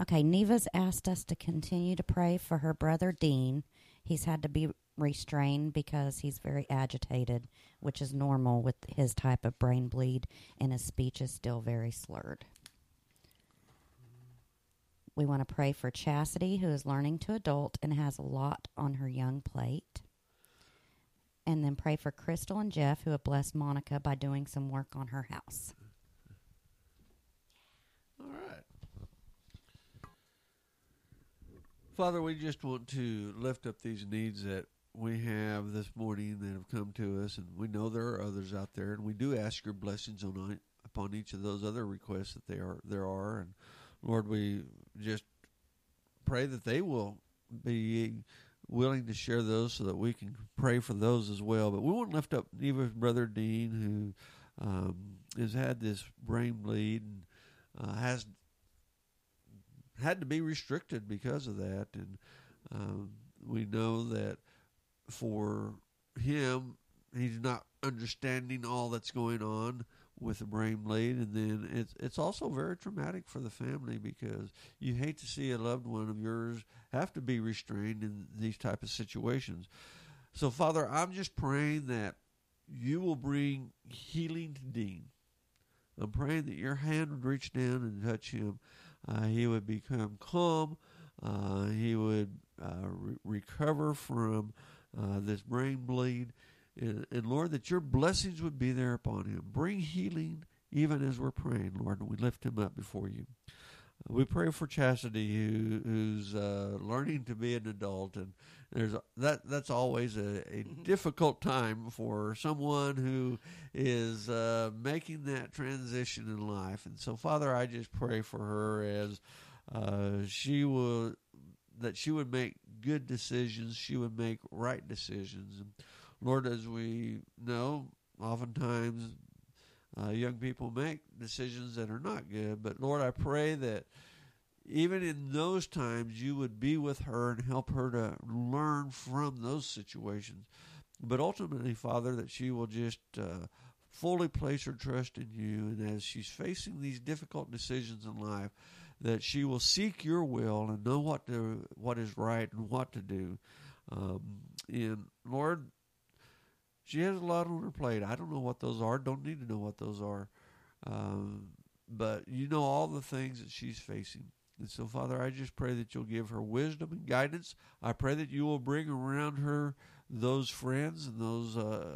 Okay, Neva's asked us to continue to pray for her brother Dean. He's had to be restrained because he's very agitated, which is normal with his type of brain bleed, and his speech is still very slurred. We want to pray for Chastity, who is learning to adult and has a lot on her young plate. And then pray for Crystal and Jeff, who have blessed Monica by doing some work on her house. All right. Father, we just want to lift up these needs that we have this morning that have come to us, and we know there are others out there, and we do ask your blessings upon each of those other requests that there are. And Lord, we just pray that they will be willing to share those so that we can pray for those as well. But we want to lift up Neva's brother Dean, who has had this brain bleed and has had to be restricted because of that. And we know that for him, he's not understanding all that's going on with the brain bleed, and then it's also very traumatic for the family, because you hate to see a loved one of yours have to be restrained in these type of situations. So, Father, I'm just praying that you will bring healing to Dean. I'm praying that your hand would reach down and touch him. He would become calm. He would recover from this brain bleed. And Lord, that your blessings would be there upon him. Bring healing even as we're praying, Lord, and we lift him up before you. We pray for Chastity, who's learning to be an adult, and that's always a difficult time for someone who is making that transition in life. And so, Father, I just pray for her as she would make good decisions, she would make right decisions. And Lord, as we know, oftentimes young people make decisions that are not good. But Lord, I pray that even in those times you would be with her and help her to learn from those situations. But ultimately, Father, that she will just fully place her trust in you. And as she's facing these difficult decisions in life, that she will seek your will and know what is right and what to do. And Lord, she has a lot on her plate. I don't know what those are. Don't need to know what those are. But you know all the things that she's facing. And so, Father, I just pray that you'll give her wisdom and guidance. I pray that you will bring around her those friends and those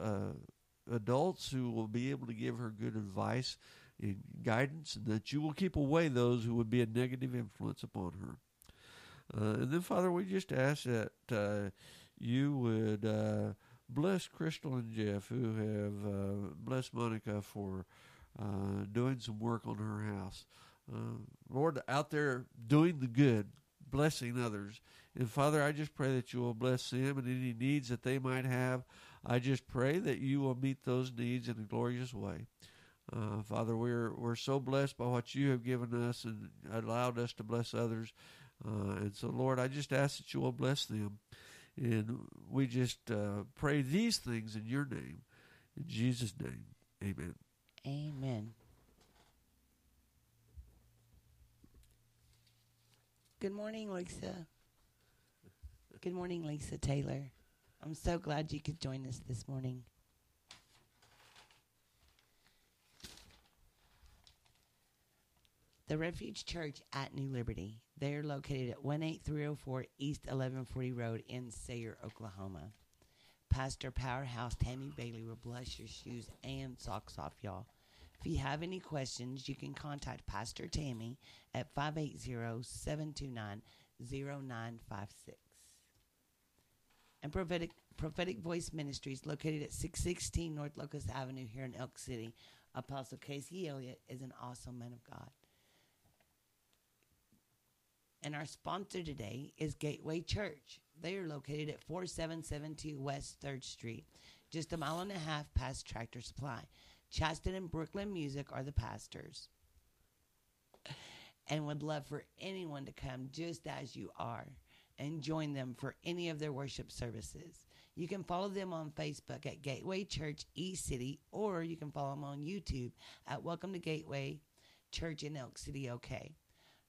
adults who will be able to give her good advice and guidance, and that you will keep away those who would be a negative influence upon her. And then, Father, we just ask that you would bless Crystal and Jeff, who have blessed Monica for doing some work on her house. Lord, out there doing the good, blessing others. And Father, I just pray that you will bless them and any needs that they might have. I just pray that you will meet those needs in a glorious way. Father, we're so blessed by what you have given us and allowed us to bless others. And so, Lord, I just ask that you will bless them. And we just pray these things in your name. In Jesus' name, amen. Amen. Good morning, Lisa. Good morning, Lisa Taylor. I'm so glad you could join us this morning. The Refuge Church at New Liberty. They are located at 18304 East 1140 Road in Sayre, Oklahoma. Pastor Powerhouse Tammy Bailey will bless your shoes and socks off, y'all. If you have any questions, you can contact Pastor Tammy at 580-729-0956. And Prophetic Voice Ministries, located at 616 North Locust Avenue here in Elk City. Apostle Casey Elliott is an awesome man of God. And our sponsor today is Gateway Church. They are located at 4772 West 3rd Street, just a mile and a half past Tractor Supply. Chaston and Brooklyn Music are the pastors. And would love for anyone to come just as you are and join them for any of their worship services. You can follow them on Facebook at Gateway Church eCity, or you can follow them on YouTube at Welcome to Gateway Church in Elk City, OK.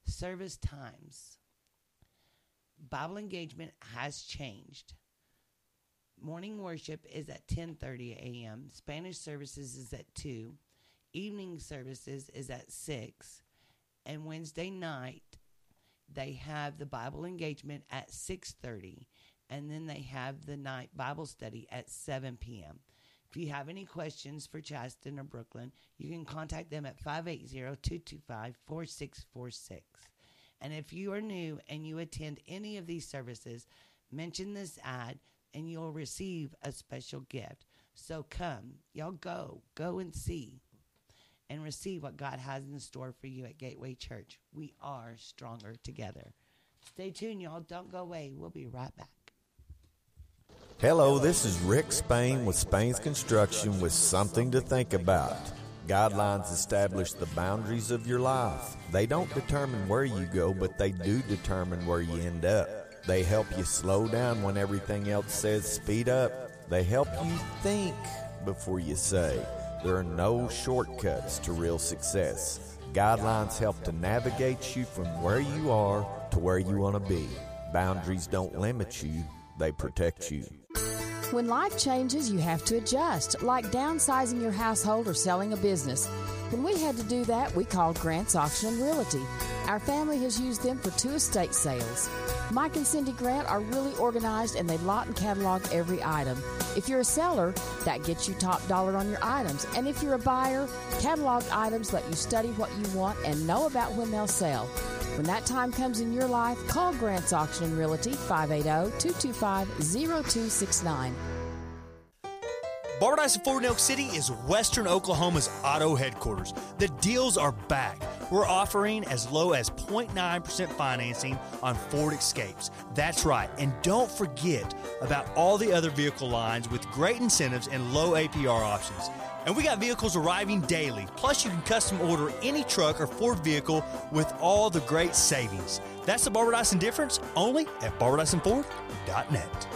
Service times. Bible engagement has changed. Morning worship is at 10:30 a.m. Spanish services is at 2. Evening services is at 6. And Wednesday night, they have the Bible engagement at 6:30. And then they have the night Bible study at 7 p.m. If you have any questions for Chaston or Brooklyn, you can contact them at 580-225-4646. And if you are new and you attend any of these services, mention this ad and you'll receive a special gift. So come, y'all go and see and receive what God has in store for you at Gateway Church. We are stronger together. Stay tuned, y'all. Don't go away. We'll be right back. Hello, this is Rick Spain with Spain's Construction with something to think about. Guidelines establish the boundaries of your life. They don't determine where you go, but they do determine where you end up. They help you slow down when everything else says speed up. They help you think before you say. There are no shortcuts to real success. Guidelines help to navigate you from where you are to where you want to be. Boundaries don't limit you, they protect you. When life changes, you have to adjust, like downsizing your household or selling a business. When we had to do that, we called Grant's Auction and Realty. Our family has used them for 2 estate sales. Mike and Cindy Grant are really organized and they lot and catalog every item. If you're a seller, that gets you top dollar on your items. And if you're a buyer, catalog items let you study what you want and know about when they'll sell. When that time comes in your life, call Grant's Auction and Realty, 580-225-0269. Barbara Dyson Ford in Elk City is Western Oklahoma's auto headquarters. The deals are back. We're offering as low as 0.9% financing on Ford Escapes. That's right. And don't forget about all the other vehicle lines with great incentives and low APR options. And we got vehicles arriving daily. Plus, you can custom order any truck or Ford vehicle with all the great savings. That's the Barbara Dyson difference, only at BarbaraDysonFord.net.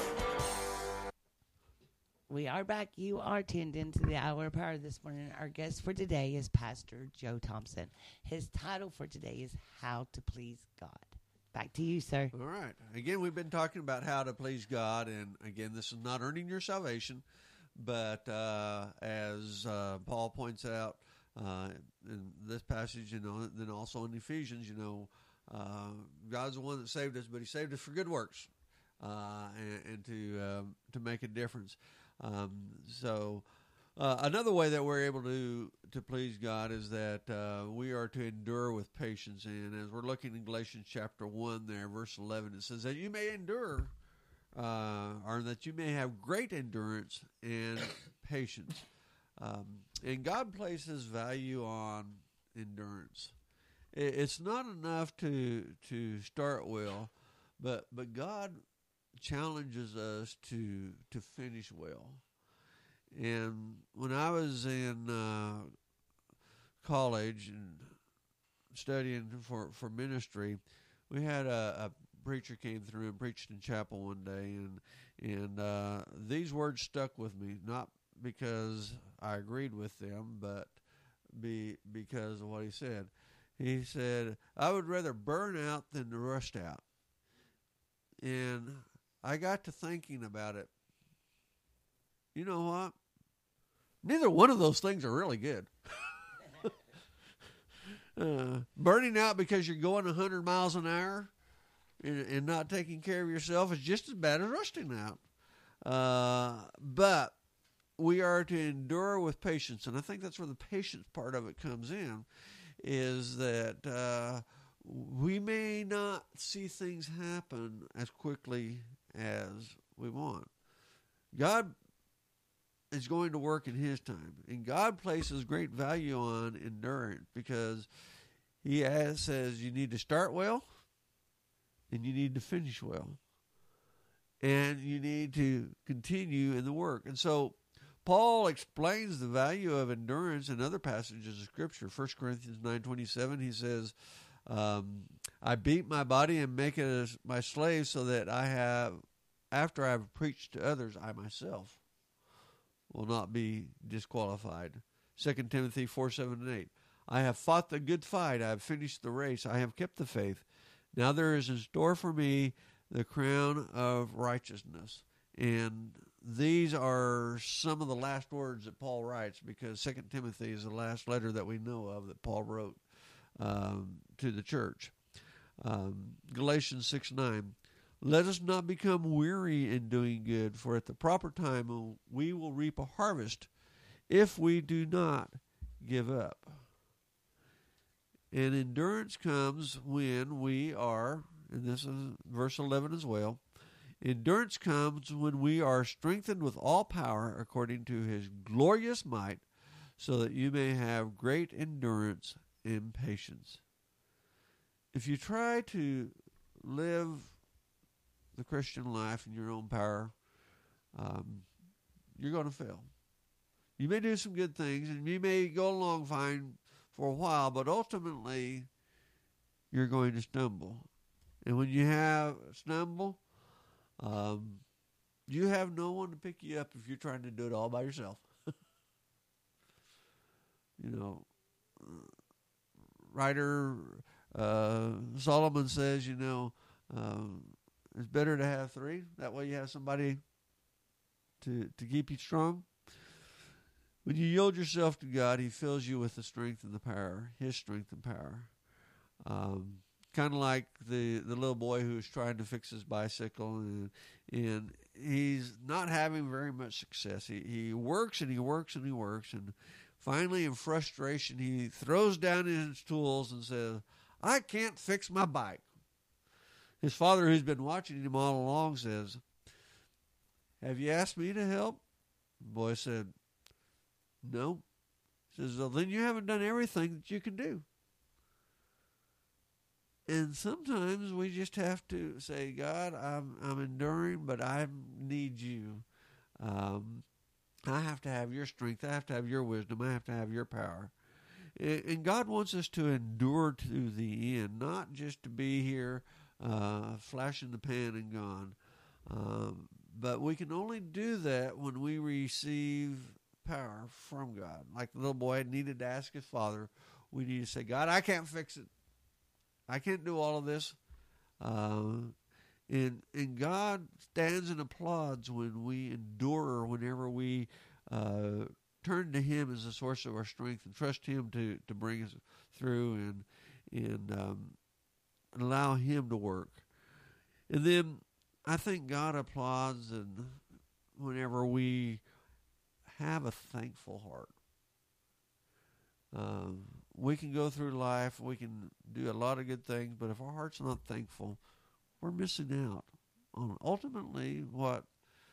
We are back. You are tuned into the Hour of Power this morning. Our guest for today is Pastor Joe Thompson. His title for today is How to Please God. Back to you, sir. All right. Again, we've been talking about how to please God, and again, this is not earning your salvation, but as Paul points out in this passage, then also in Ephesians, God's the one that saved us, but He saved us for good works and to make a difference. So another way that we're able to please God is that we are to endure with patience. And as we're looking in Galatians chapter 1 there, verse 11, it says that you may endure, or that you may have great endurance and patience. And God places value on endurance. It's not enough to start well, but God challenges us to finish well. And when I was in college and studying for ministry, we had a preacher came through and preached in chapel one day, and these words stuck with me, not because I agreed with them, but because of what he said. He said, "I would rather burn out than to rust out." And I got to thinking about it. You know what? Neither one of those things are really good. Burning out because you're going 100 miles an hour and not taking care of yourself is just as bad as rusting out. But we are to endure with patience. And I think that's where the patience part of it comes in, is that we may not see things happen as quickly as we want. God is going to work in His time, and God places great value on endurance because He says you need to start well and you need to finish well, and you need to continue in the work. And so Paul explains the value of endurance in other passages of Scripture. 1 Corinthians 9:27, he says, I beat my body and make it as my slave so that after I have preached to others, I myself will not be disqualified. 2 Timothy 4:7 and 8. I have fought the good fight. I have finished the race. I have kept the faith. Now there is in store for me the crown of righteousness. And these are some of the last words that Paul writes, because 2 Timothy is the last letter that we know of that Paul wrote to the church. Galatians 6:9. Let us not become weary in doing good, for at the proper time we will reap a harvest if we do not give up. And endurance comes when we are, and this is verse 11 as well, endurance comes when we are strengthened with all power according to his glorious might, so that you may have great endurance and patience. If you try to live the Christian life in your own power, you're going to fail. You may do some good things, and you may go along fine for a while, but ultimately, you're going to stumble. And when you have stumble, you have no one to pick you up if you're trying to do it all by yourself. Writer Solomon says, it's better to have three. That way you have somebody to keep you strong. When you yield yourself to God, he fills you with the strength and the power, his strength and power. Kind of like the little boy who was trying to fix his bicycle, and he's not having very much success. He works and he works and he works, and finally in frustration he throws down his tools and says, I can't fix my bike. His father, who's been watching him all along, says, have you asked me to help? The boy said, no. He says, well, then you haven't done everything that you can do. And sometimes we just have to say, God, I'm enduring, but I need you. I have to have your strength. I have to have your wisdom. I have to have your power. And God wants us to endure to the end, not just to be here flash in the pan and gone. But we can only do that when we receive power from God. Like the little boy needed to ask his father, we need to say, God, I can't fix it. I can't do all of this. And God stands and applauds when we endure, whenever we turn to him as the source of our strength and trust him to bring us through and allow him to work. And then I think God applauds and whenever we have a thankful heart. We can go through life, we can do a lot of good things, but if our heart's not thankful, we're missing out on ultimately what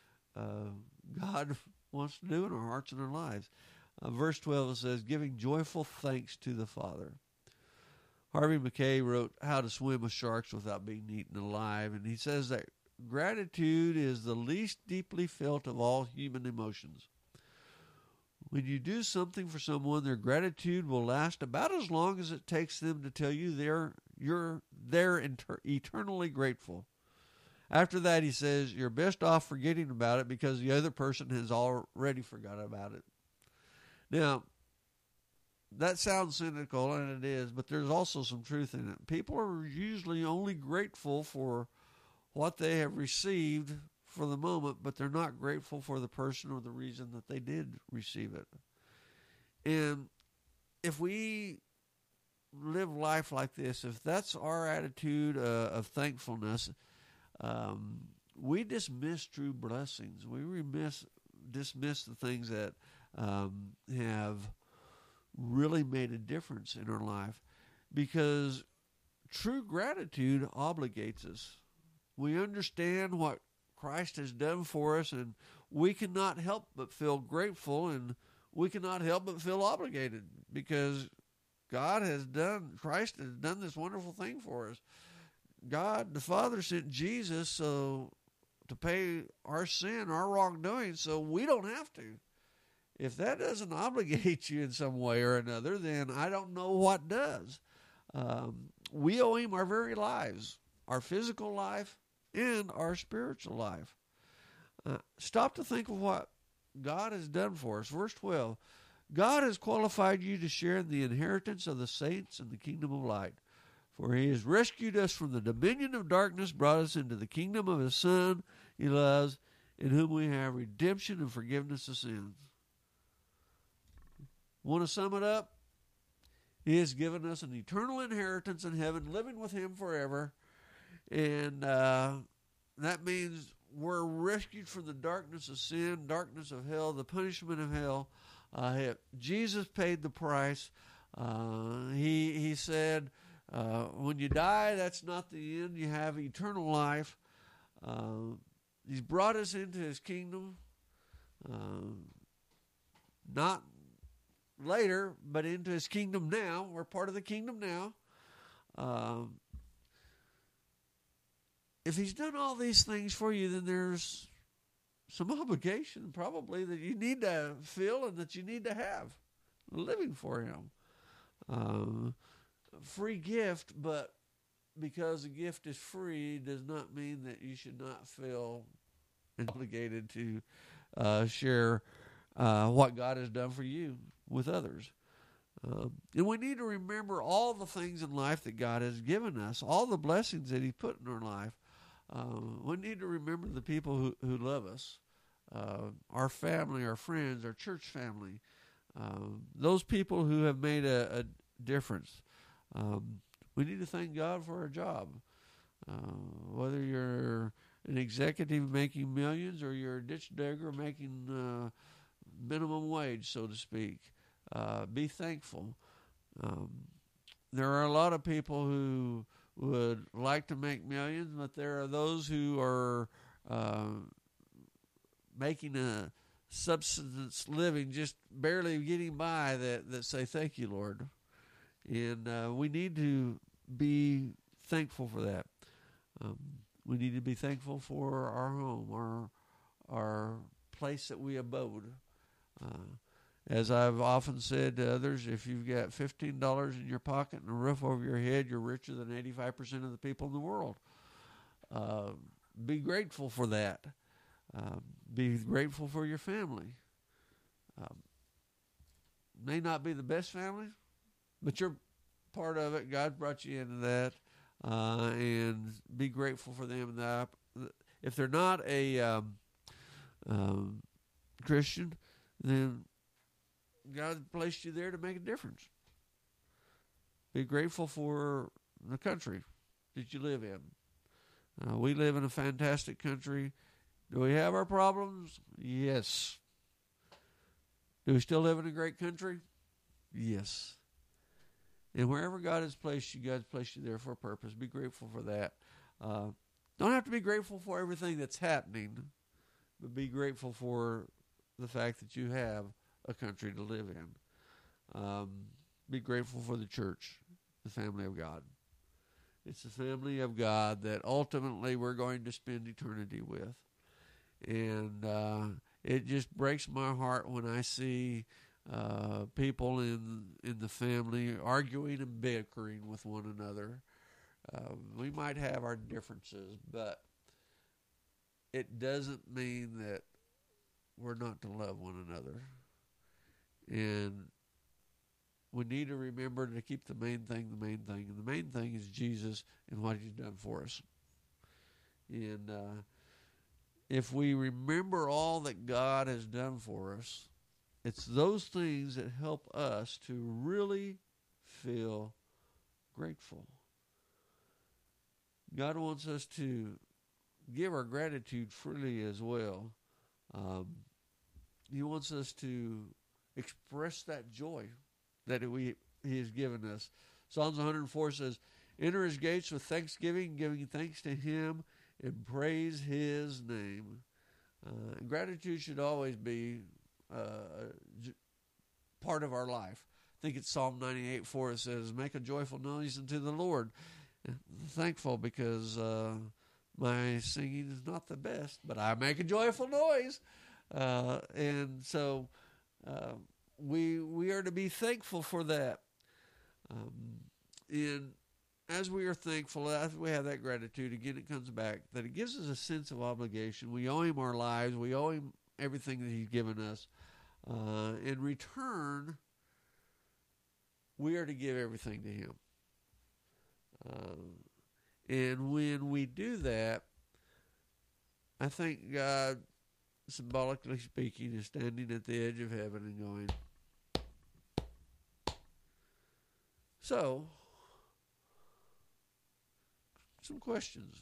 God wants to do in our hearts and our lives. Verse 12 says, giving joyful thanks to the Father. Harvey Mackay wrote How to Swim with Sharks Without Being Eaten Alive, and he says that gratitude is the least deeply felt of all human emotions. When you do something for someone, their gratitude will last about as long as it takes them to tell you they're eternally grateful. After that, he says, you're best off forgetting about it because the other person has already forgot about it. Now, that sounds cynical, and it is, but there's also some truth in it. People are usually only grateful for what they have received for the moment, but they're not grateful for the person or the reason that they did receive it. And if we live life like this, if that's our attitude of thankfulness, we dismiss true blessings. We dismiss the things that have really made a difference in our life, because true gratitude obligates us. We understand what Christ has done for us, and we cannot help but feel grateful, and we cannot help but feel obligated because Christ has done this wonderful thing for us. God, the Father, sent Jesus to pay our sin, our wrongdoing, so we don't have to. If that doesn't obligate you in some way or another, then I don't know what does. We owe him our very lives, our physical life and our spiritual life. Stop to think of what God has done for us. Verse 12, God has qualified you to share in the inheritance of the saints in the kingdom of light. For he has rescued us from the dominion of darkness, brought us into the kingdom of his Son he loves, in whom we have redemption and forgiveness of sins. Want to sum it up? He has given us an eternal inheritance in heaven, living with him forever. And that means we're rescued from the darkness of sin, darkness of hell, the punishment of hell. Jesus paid the price. He said, when you die, that's not the end. You have eternal life. He's brought us into his kingdom. Not later, but into his kingdom now. We're part of the kingdom now. If he's done all these things for you, then there's some obligation probably that you need to feel and that you need to have living for him. Free gift, but because a gift is free does not mean that you should not feel obligated to share what God has done for you with others. And we need to remember all the things in life that God has given us, all the blessings that he put in our life. We need to remember the people who love us, our family, our friends, our church family, those people who have made a difference. We need to thank God for our job. Whether you're an executive making millions or you're a ditch digger making minimum wage, so to speak, be thankful. There are a lot of people who would like to make millions, but there are those who are making a subsistence living, just barely getting by, that say, thank you, Lord. And we need to be thankful for that. We need to be thankful for our home, our place that we abode. As I've often said to others, if you've got $15 in your pocket and a roof over your head, you're richer than 85% of the people in the world. Be grateful for that. Be grateful for your family. May not be the best family, but you're part of it. God brought you into that. And be grateful for them. If they're not a Christian, then God placed you there to make a difference. Be grateful for the country that you live in. We live in a fantastic country. Do we have our problems? Yes. Do we still live in a great country? Yes. And wherever God has placed you, God's placed you there for a purpose. Be grateful for that. Don't have to be grateful for everything that's happening, but be grateful for the fact that you have a country to live in. Be grateful for the church, the family of God. It's the family of God that ultimately we're going to spend eternity with. And it just breaks my heart when I see people in the family arguing and bickering with one another. We might have our differences, but it doesn't mean that we're not to love one another. And we need to remember to keep the main thing the main thing. And the main thing is Jesus and what he's done for us. And if we remember all that God has done for us, it's those things that help us to really feel grateful. God wants us to give our gratitude freely as well. He wants us to express that joy that he has given us. Psalms 104 says, enter his gates with thanksgiving, giving thanks to him, and praise his name. Gratitude should always be part of our life. I think it's Psalm 98:4. It says, make a joyful noise unto the Lord. I'm thankful because my singing is not the best, but I make a joyful noise. And so we are to be thankful for that. And as we are thankful, as we have that gratitude, again, it comes back that it gives us a sense of obligation. We owe him our lives. We owe him everything that he's given us. In return, we are to give everything to Him. And when we do that, I think God, symbolically speaking, is standing at the edge of heaven and going, so, some questions.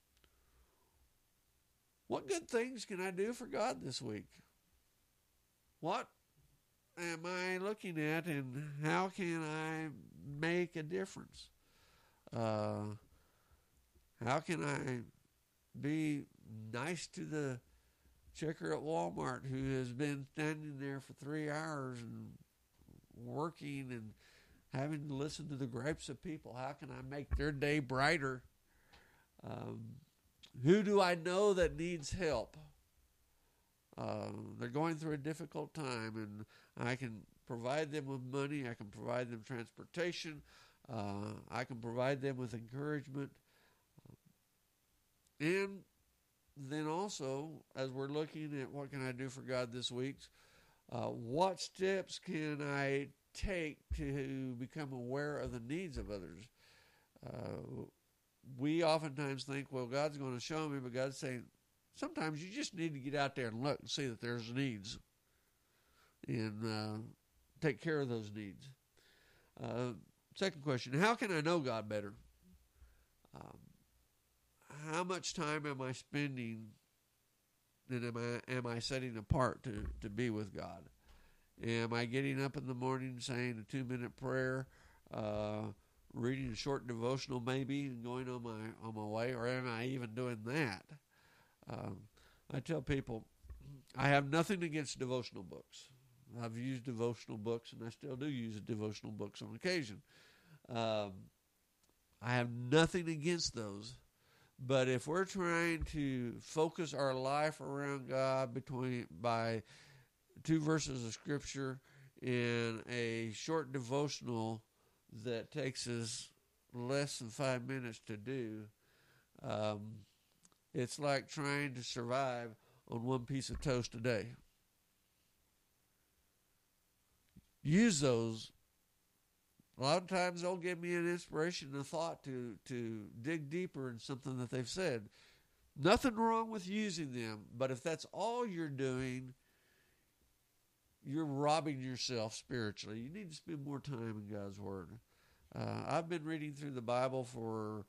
What good things can I do for God this week? What am I looking at, and how can I make a difference? How can I be nice to the checker at Walmart who has been standing there for 3 hours and working and having to listen to the gripes of people? How can I make their day brighter? Who do I know that needs help? They're going through a difficult time, and I can provide them with money. I can provide them transportation. I can provide them with encouragement. And then also, as we're looking at what can I do for God this week, what steps can I take to become aware of the needs of others? We oftentimes think, well, God's going to show me, but God's saying, sometimes you just need to get out there and look and see that there's needs and take care of those needs. Second question, how can I know God better? How much time am I spending and am I setting apart to be with God? Am I getting up in the morning saying a 2-minute prayer, reading a short devotional maybe, and going on my way, or am I even doing that? I tell people, I have nothing against devotional books. I've used devotional books, and I still do use devotional books on occasion. I have nothing against those. But if we're trying to focus our life around God by 2 verses of Scripture in a short devotional that takes us less than 5 minutes to do, it's like trying to survive on 1 piece of toast a day. Use those. A lot of times they'll give me an inspiration and a thought to dig deeper in something that they've said. Nothing wrong with using them, but if that's all you're doing, you're robbing yourself spiritually. You need to spend more time in God's Word. I've been reading through the Bible for,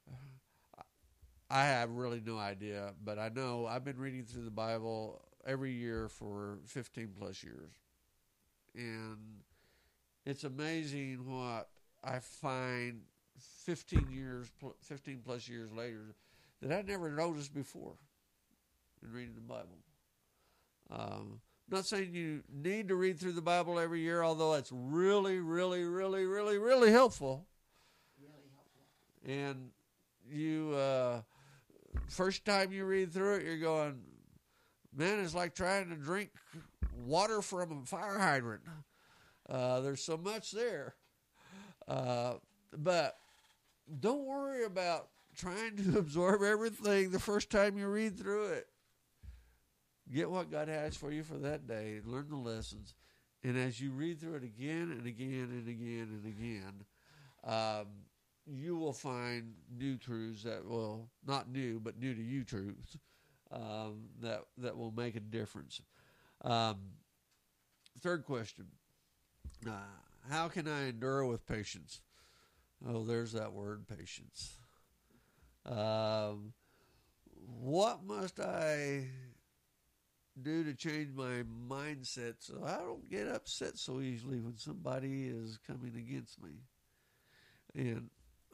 I have really no idea, but I know I've been reading through the Bible every year for 15 plus years. And it's amazing what I find 15 plus years later that I never noticed before in reading the Bible. I'm not saying you need to read through the Bible every year, although it's really, really, really, really, really helpful. Really helpful. And you, first time you read through it, you're going, man, it's like trying to drink water from a fire hydrant. There's so much there. But don't worry about trying to absorb everything the first time you read through it. Get what God has for you for that day. Learn the lessons. And as you read through it again and again and again and again, you will find new truths that will, not new, but new to you truths, that will make a difference. Third question. How can I endure with patience? Oh, there's that word, patience. What must I do to change my mindset so I don't get upset so easily when somebody is coming against me? And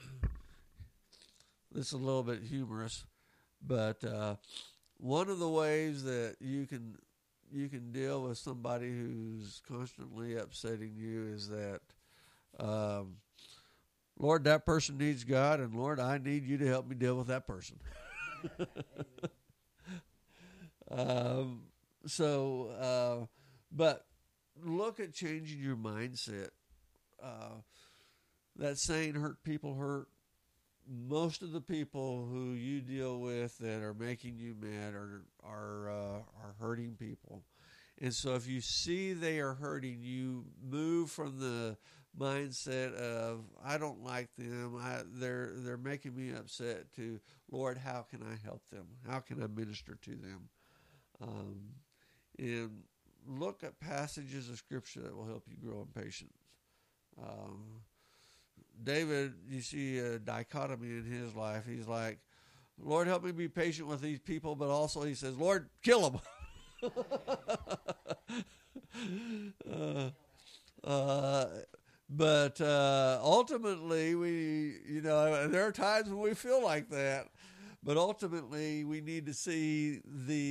this is a little bit humorous, but one of the ways that you can deal with somebody who's constantly upsetting you is that, Lord, that person needs God, and Lord, I need you to help me deal with that person. But look at changing your mindset. That saying, hurt people hurt. Most of the people who you deal with that are making you mad are hurting people. And so if you see they are hurting, you move from the mindset of, I don't like them, they're making me upset, to, Lord, how can I help them? How can I minister to them? And look at passages of Scripture that will help you grow in patience. David, you see a dichotomy in his life. He's like, Lord, help me be patient with these people, but also he says, Lord, kill them. But ultimately, there are times when we feel like that, but ultimately we need to see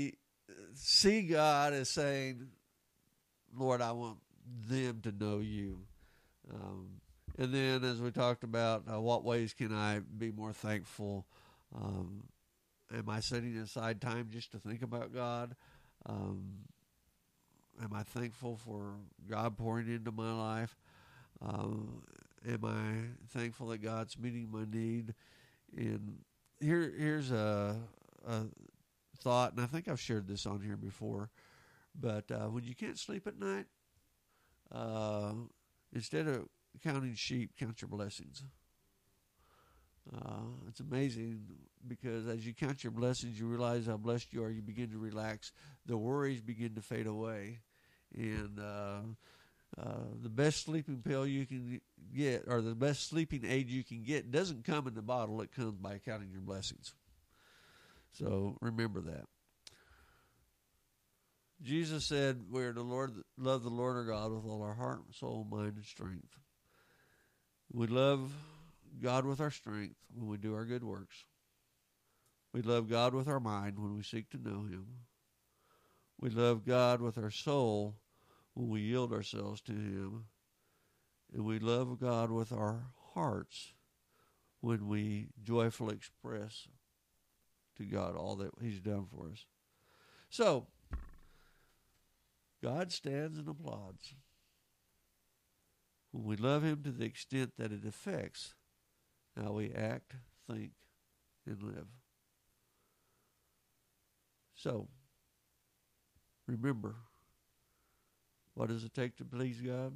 God as saying, Lord, I want them to know you. And then, as we talked about, what ways can I be more thankful? Am I setting aside time just to think about God? Am I thankful for God pouring into my life? Am I thankful that God's meeting my need? And here's a thought, and I think I've shared this on here before, but when you can't sleep at night, instead of counting sheep, count your blessings. It's amazing, because as you count your blessings, you realize how blessed you are. You begin to relax. The worries begin to fade away. And the best sleeping pill you can get, or the best sleeping aid you can get, doesn't come in the bottle. It comes by counting your blessings. So remember that. Jesus said we're to love the Lord our God with all our heart, soul, mind, and strength. We love God with our strength when we do our good works. We love God with our mind when we seek to know Him. We love God with our soul when we yield ourselves to Him. And we love God with our hearts when we joyfully express to God all that He's done for us. So, God stands and applauds when we love Him to the extent that it affects how we act, think, and live. So, remember, what does it take to please God?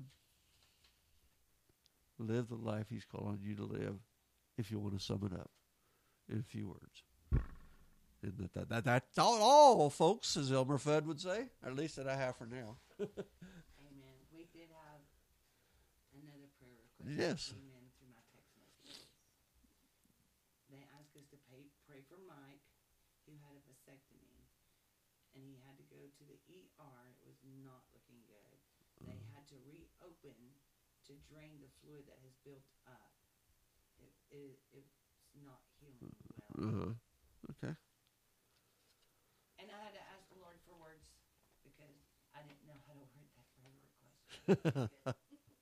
Live the life He's calling you to live, if you want to sum it up in a few words. And that's all, folks, as Elmer Fudd would say, or at least that I have for now. Amen. We did have another prayer request. Yes. That came in through my text messages. They asked us to pray for Mike, who had a vasectomy, and he had to go to the ER. It was not looking good. They had to reopen to drain the fluid that has built up. It's not healing well. Okay. And I had to ask the Lord for words because I didn't know how to word that prayer request.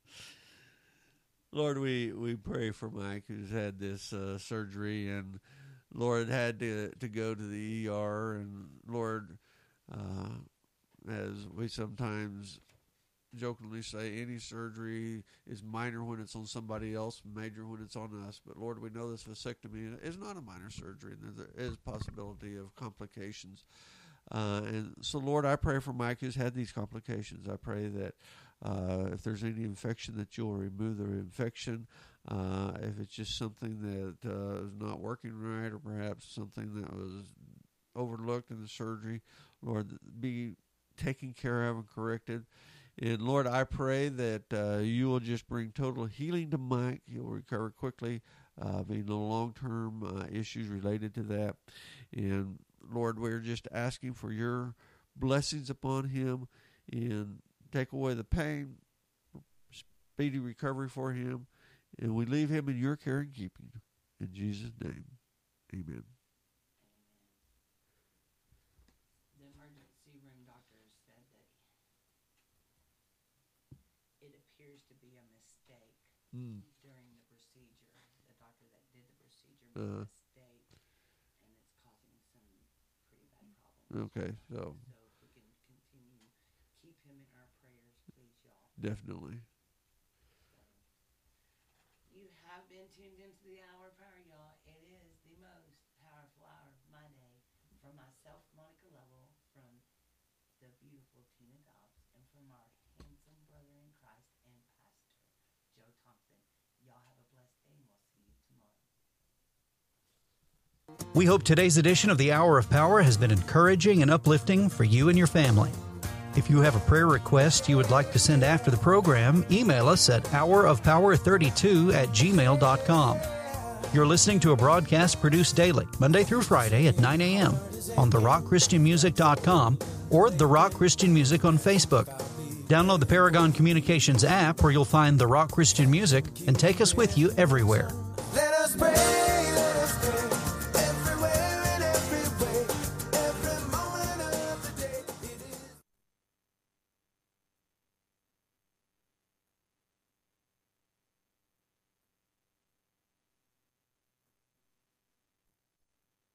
Lord, we pray for Mike, who's had this surgery, and Lord had to go to the ER, and Lord, as we sometimes jokingly say, any surgery is minor when it's on somebody else, major when it's on us. But Lord, we know this vasectomy is not a minor surgery, and there is possibility of complications. And so, Lord, I pray for Mike who's had these complications. I pray that if there's any infection, that you'll remove the infection. If it's just something that is not working right, or perhaps something that was overlooked in the surgery, Lord, be taken care of and corrected. And Lord, I pray that you will just bring total healing to Mike. He'll recover quickly, be no long-term issues related to that. And Lord, we're just asking for your blessings upon him, and take away the pain, speedy recovery for him, and we leave him in your care and keeping. In Jesus' name, amen. The emergency room doctor said that it appears to be a mistake during the procedure. The doctor that did the procedure made a mistake, and it's causing some pretty bad problems. Okay, so if we can continue, keep him in our prayers, please, y'all. definitely. You have been tuned into the Hour of Power, y'all. It is the most powerful hour of my day. From myself, Monica Lovell, from the the beautiful Tina Dobbs, and from our handsome brother in Christ and pastor, Joe Thompson. Y'all have a blessed day, and we'll see you tomorrow. We hope today's edition of the Hour of Power has been encouraging and uplifting for you and your family. If you have a prayer request you would like to send after the program, email us at hourofpower32@gmail.com. You're listening to a broadcast produced daily, Monday through Friday at 9 a.m. on therockchristianmusic.com or The Rock Christian Music on Facebook. Download the Paragon Communications app where you'll find The Rock Christian Music and take us with you everywhere.